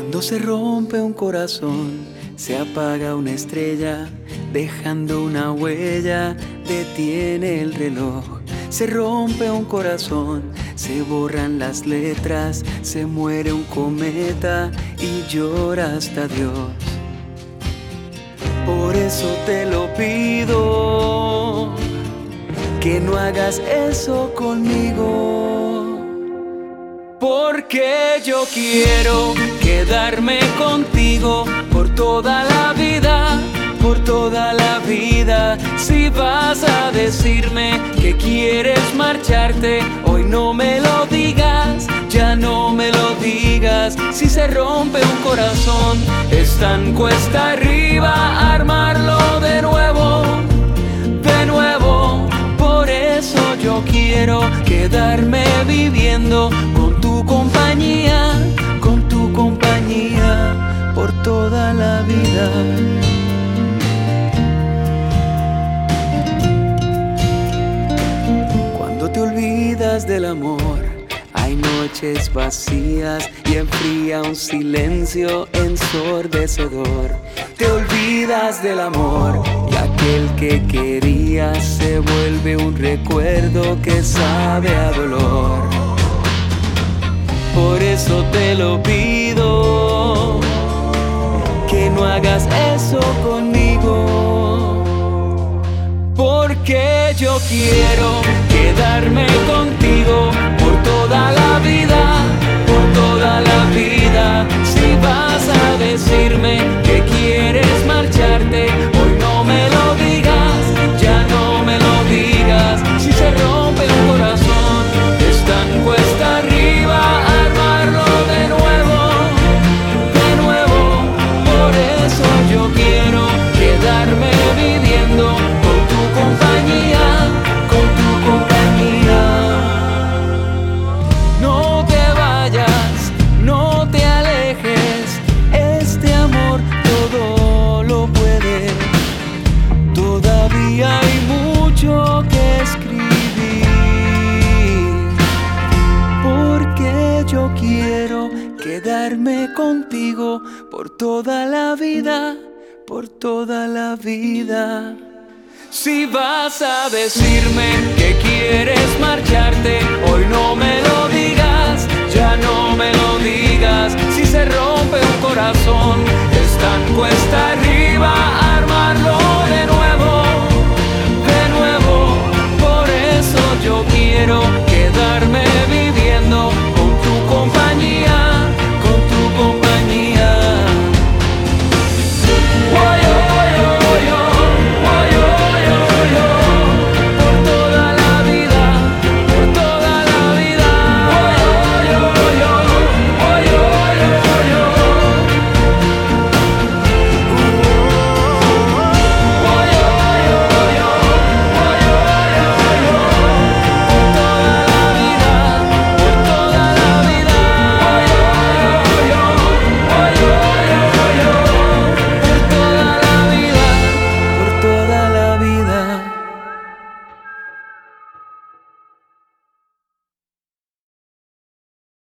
Cuando se rompe un corazón, se apaga una estrella, dejando una huella, detiene el reloj. Se rompe un corazón, se borran las letras, se muere un cometa y llora hasta Dios. Por eso te lo pido, que no hagas eso conmigo. Porque yo quiero quedarme contigo por toda la vida, por toda la vida. Si vas a decirme que quieres marcharte, hoy no me lo digas, ya no me lo digas. Si se rompe un corazón, es tan cuesta arriba armarlo de nuevo, de nuevo. Por eso yo quiero quedarme viviendo con tu compañía, por toda la vida. Cuando te olvidas del amor, hay noches vacías y enfría un silencio ensordecedor. Te olvidas del amor y aquel que querías se vuelve un recuerdo que sabe a dolor. Por eso te lo pido, que no hagas eso conmigo. Porque yo quiero quedarme contigo por toda la vida, por toda la vida. Si vas a decirme que quieres marcharte, hoy no me lo digas, ya no me lo digas. Si se rompe un corazón, es tan cuesta arriba armarlo de nuevo, de nuevo. Por eso yo quiero quedarme viviendo con tu compañía, con tu compañía. No te vayas, no te alejes, este amor todo lo puede. Todavía hay mucho que escribir, porque yo quiero quedarme contigo por toda la vida, por toda la vida. Si vas a decirme que quieres marcharte, hoy no me lo digas, ya no me lo digas. Si se rompe un corazón, es tan cuesta arriba